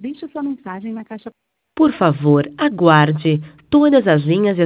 Deixe sua mensagem na caixa. Por favor, aguarde. Todas as linhas